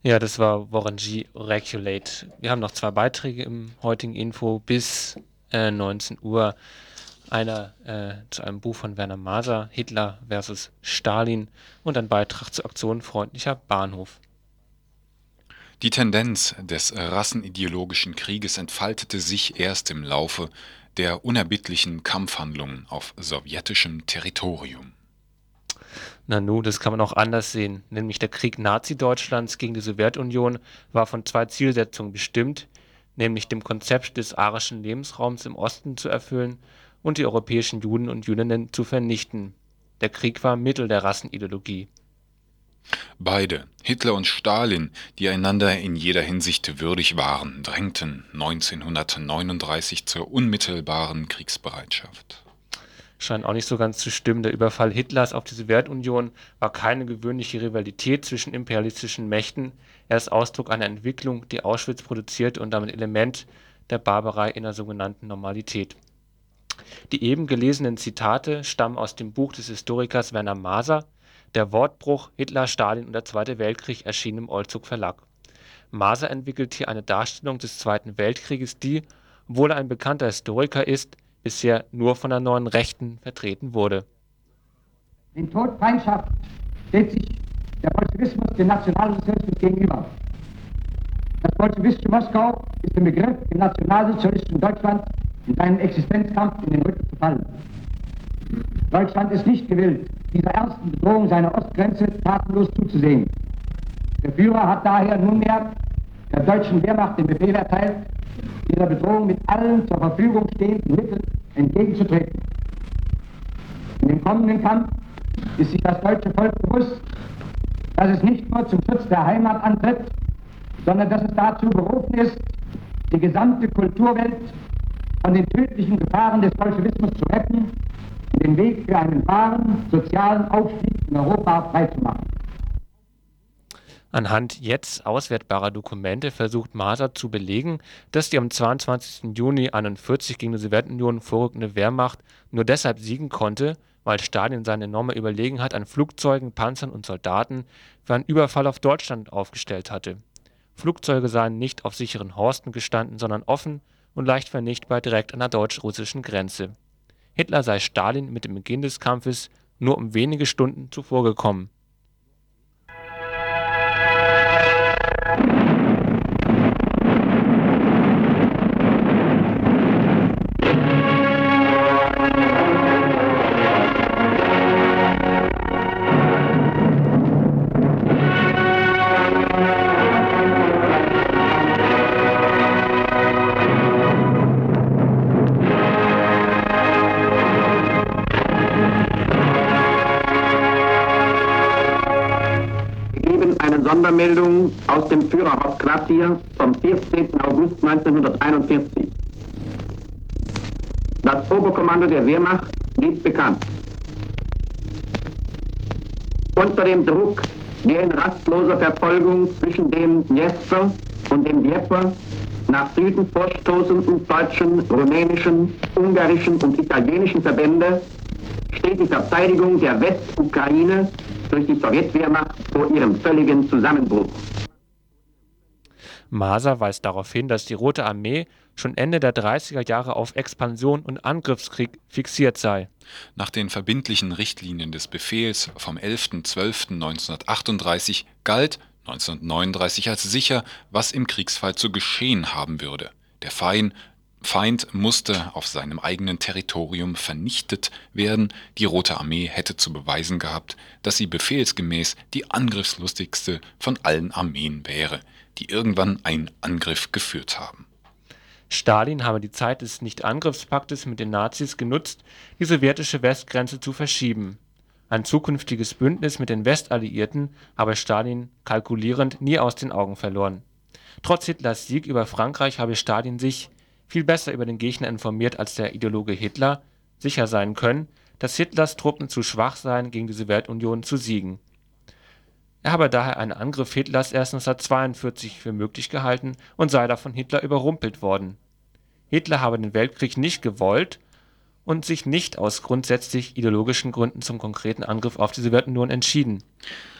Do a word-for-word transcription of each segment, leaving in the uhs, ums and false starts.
Ja, das war Warren G. Regulate. Wir haben noch zwei Beiträge im heutigen Info bis äh, neunzehn Uhr. Einer äh, zu einem Buch von Werner Maser, Hitler versus Stalin, und ein Beitrag zur Aktion Freundlicher Bahnhof. Die Tendenz des rassenideologischen Krieges entfaltete sich erst im Laufe der unerbittlichen Kampfhandlungen auf sowjetischem Territorium. Nanu, das kann man auch anders sehen, nämlich der Krieg Nazi-Deutschlands gegen die Sowjetunion war von zwei Zielsetzungen bestimmt, nämlich dem Konzept des arischen Lebensraums im Osten zu erfüllen und die europäischen Juden und Jüdinnen zu vernichten. Der Krieg war Mittel der Rassenideologie. Beide, Hitler und Stalin, die einander in jeder Hinsicht würdig waren, drängten neunzehnhundertneununddreißig zur unmittelbaren Kriegsbereitschaft. Scheint auch nicht so ganz zu stimmen. Der Überfall Hitlers auf die Sowjetunion war keine gewöhnliche Rivalität zwischen imperialistischen Mächten. Er ist Ausdruck einer Entwicklung, die Auschwitz produzierte und damit Element der Barbarei in der sogenannten Normalität. Die eben gelesenen Zitate stammen aus dem Buch des Historikers Werner Maser. Der Wortbruch Hitler, Stalin und der Zweite Weltkrieg erschien im Ollzug Verlag. Maser entwickelt hier eine Darstellung des Zweiten Weltkrieges, die, obwohl er ein bekannter Historiker ist, bisher nur von der Neuen Rechten vertreten wurde. In Todfeindschaft steht sich der Bolschewismus dem Nationalsozialismus gegenüber. Das bolschewistische Moskau ist im Begriff, dem nationalsozialistischen Deutschland in seinem Existenzkampf in den Rücken zu fallen. Deutschland ist nicht gewillt, dieser ernsten Bedrohung seiner Ostgrenze tatenlos zuzusehen. Der Führer hat daher nunmehr der deutschen Wehrmacht den Befehl erteilt, dieser Bedrohung mit allen zur Verfügung stehenden Mitteln entgegenzutreten. In dem kommenden Kampf ist sich das deutsche Volk bewusst, dass es nicht nur zum Schutz der Heimat antritt, sondern dass es dazu berufen ist, die gesamte Kulturwelt von den tödlichen Gefahren des Bolschewismus zu retten und den Weg für einen wahren sozialen Aufstieg in Europa freizumachen. Anhand jetzt auswertbarer Dokumente versucht Maser zu belegen, dass die am zweiundzwanzigsten Juni einundvierzig gegen die Sowjetunion vorrückende Wehrmacht nur deshalb siegen konnte, weil Stalin seine enorme Überlegenheit an Flugzeugen, Panzern und Soldaten für einen Überfall auf Deutschland aufgestellt hatte. Flugzeuge seien nicht auf sicheren Horsten gestanden, sondern offen und leicht vernichtbar direkt an der deutsch-russischen Grenze. Hitler sei Stalin mit dem Beginn des Kampfes nur um wenige Stunden zuvor gekommen. Sondermeldung aus dem Führerhausquartier vom vierzehnten August neunzehnhunderteinundvierzig. Das Oberkommando der Wehrmacht gibt bekannt. Unter dem Druck der in rastloser Verfolgung zwischen dem Dnjestr und dem Dnieper nach Süden vorstoßenden deutschen, rumänischen, ungarischen und italienischen Verbände steht die Verteidigung der Westukraine durch die Sowjetwehrmacht vor ihrem völligen Zusammenbruch. Maser weist darauf hin, dass die Rote Armee schon Ende der dreißiger Jahre auf Expansion und Angriffskrieg fixiert sei. Nach den verbindlichen Richtlinien des Befehls vom elften zwölften neunzehnhundertachtunddreißig galt neunzehnhundertneununddreißig als sicher, was im Kriegsfall zu geschehen haben würde. Der Feind Feind musste auf seinem eigenen Territorium vernichtet werden, die Rote Armee hätte zu beweisen gehabt, dass sie befehlsgemäß die angriffslustigste von allen Armeen wäre, die irgendwann einen Angriff geführt haben. Stalin habe die Zeit des Nicht-Angriffspaktes mit den Nazis genutzt, die sowjetische Westgrenze zu verschieben. Ein zukünftiges Bündnis mit den Westalliierten habe Stalin kalkulierend nie aus den Augen verloren. Trotz Hitlers Sieg über Frankreich habe Stalin sich viel besser über den Gegner informiert als der Ideologe Hitler, sicher sein können, dass Hitlers Truppen zu schwach seien, gegen die Sowjetunion zu siegen. Er habe daher einen Angriff Hitlers erst neunzehnhundertzweiundvierzig für möglich gehalten und sei da von Hitler überrumpelt worden. Hitler habe den Weltkrieg nicht gewollt und sich nicht aus grundsätzlich ideologischen Gründen zum konkreten Angriff auf die Sowjetunion entschieden.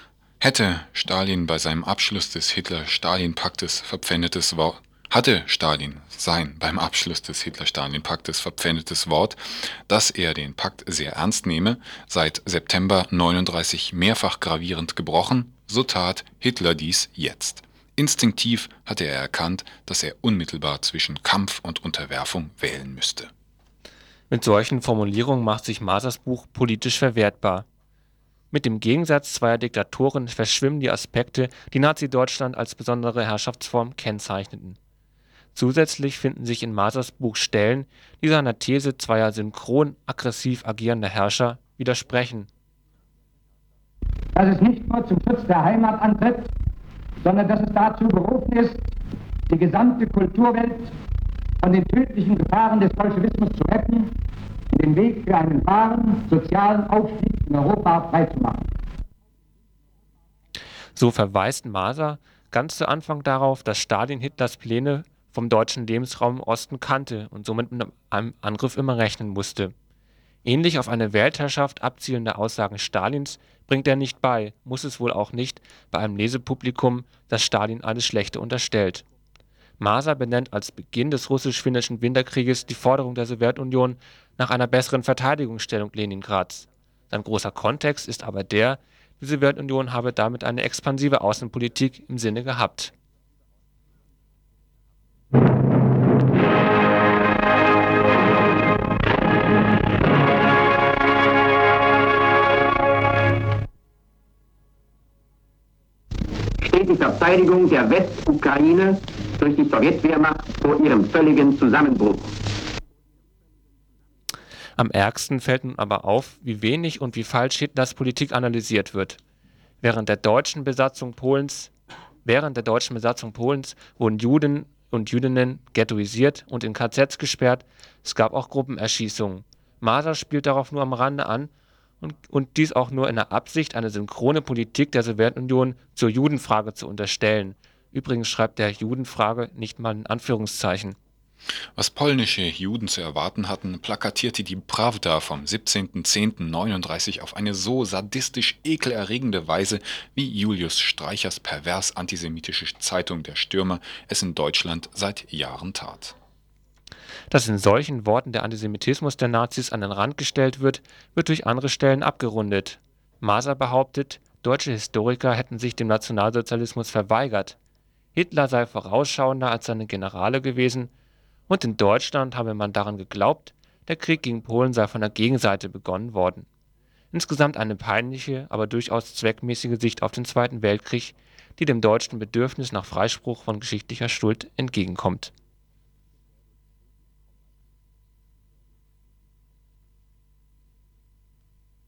Hätte Stalin bei seinem Abschluss des Hitler-Stalin-Paktes verpfändetes Wort hatte Stalin sein beim Abschluss des Hitler-Stalin-Paktes verpfändetes Wort, dass er den Pakt sehr ernst nehme, seit September neununddreißig mehrfach gravierend gebrochen, so tat Hitler dies jetzt. Instinktiv hatte er erkannt, dass er unmittelbar zwischen Kampf und Unterwerfung wählen müsste. Mit solchen Formulierungen macht sich Masers Buch politisch verwertbar. Mit dem Gegensatz zweier Diktatoren verschwimmen die Aspekte, die Nazi-Deutschland als besondere Herrschaftsform kennzeichneten. Zusätzlich finden sich in Masers Buch Stellen, die seiner These zweier synchron aggressiv agierender Herrscher widersprechen. Dass es nicht nur zum Schutz der Heimat antritt, sondern dass es dazu berufen ist, die gesamte Kulturwelt von den tödlichen Gefahren des Bolschewismus zu retten und den Weg für einen wahren sozialen Aufstieg in Europa freizumachen. So verweist Maser ganz zu Anfang darauf, dass Stalin Hitlers Pläne vom deutschen Lebensraum im Osten kannte und somit mit einem Angriff immer rechnen musste. Ähnlich auf eine Weltherrschaft abzielende Aussagen Stalins bringt er nicht bei, muss es wohl auch nicht bei einem Lesepublikum, das Stalin alles Schlechte unterstellt. Maser benennt als Beginn des russisch-finnischen Winterkrieges die Forderung der Sowjetunion nach einer besseren Verteidigungsstellung Leningrads. Sein großer Kontext ist aber der, die Sowjetunion habe damit eine expansive Außenpolitik im Sinne gehabt. Steht die Verteidigung der Westukraine durch die Sowjetwehrmacht vor ihrem völligen Zusammenbruch. Am ärgsten fällt nun aber auf, wie wenig und wie falsch Hitlers Politik analysiert wird. Während der deutschen Besatzung Polens, während der deutschen Besatzung Polens wurden Juden und Jüdinnen ghettoisiert und in K Zs gesperrt, es gab auch Gruppenerschießungen. Maser spielt darauf nur am Rande an und, und dies auch nur in der Absicht, eine synchrone Politik der Sowjetunion zur Judenfrage zu unterstellen. Übrigens schreibt der Judenfrage nicht mal in Anführungszeichen. Was polnische Juden zu erwarten hatten, plakatierte die Prawda vom siebzehnten zehnten neununddreißig auf eine so sadistisch ekelerregende Weise, wie Julius Streichers pervers antisemitische Zeitung Der Stürmer es in Deutschland seit Jahren tat. Dass in solchen Worten der Antisemitismus der Nazis an den Rand gestellt wird, wird durch andere Stellen abgerundet. Maser behauptet, deutsche Historiker hätten sich dem Nationalsozialismus verweigert. Hitler sei vorausschauender als seine Generale gewesen, und in Deutschland habe man daran geglaubt, der Krieg gegen Polen sei von der Gegenseite begonnen worden. Insgesamt eine peinliche, aber durchaus zweckmäßige Sicht auf den Zweiten Weltkrieg, die dem deutschen Bedürfnis nach Freispruch von geschichtlicher Schuld entgegenkommt.